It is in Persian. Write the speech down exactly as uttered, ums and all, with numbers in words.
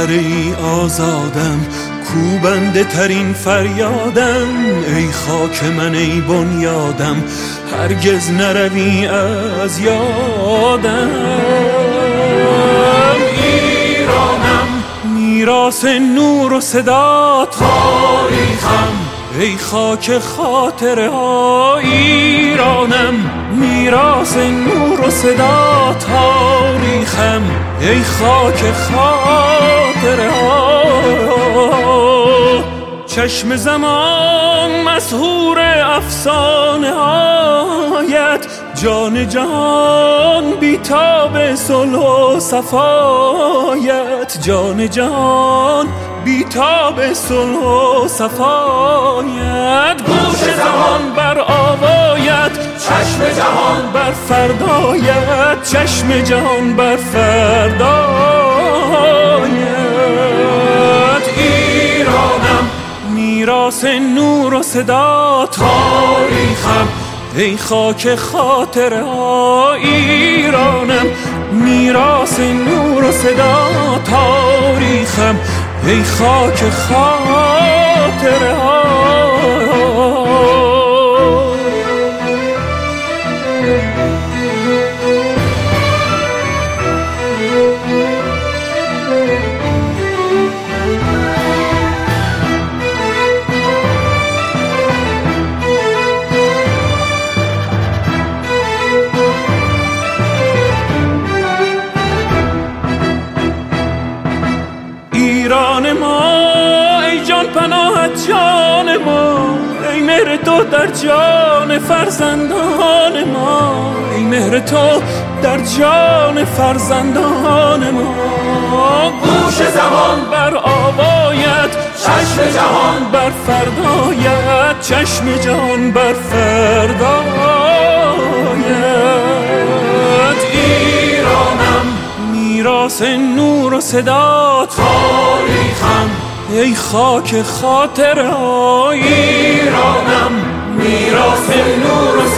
ای آزادم، کوبنده ترین فریادم. ای خاک من ای بنیادم، هرگز نروی از یادم. ایرانم، میراث نور و صدا تاریخم، ای خاک خاطره ها. ایرانم، میراث نور و صدا تاریخم، ای خاک خاطره ها. چشم زمان مسحور افسانه هایت، جان جهان بیتاب صلح و صفایت. جان جهان بیتاب صلح و صفایت. گوش زمان بر آوایت، چشم جهان بر فردایت. چشم جهان بر فردایت. ایرانم، میراث نور و صدا تاریخم، ای خاک خاطره ها. ایرانم، میراث نور و صدا تاریخم، ای خاک خاطره ها. ایران ما، ای جان پناهت جان ما، ای مهر تو در جان فرزندان ما. ای مهر تو در جان فرزندان ما. گوش زمان بر آوایت، چشم جهان بر فردایت. چشم جهان بر فردایت. ایرانم، میراث نور و صدا تاریخم، ای خاک خاطره ها. ایرانم، میراث نور و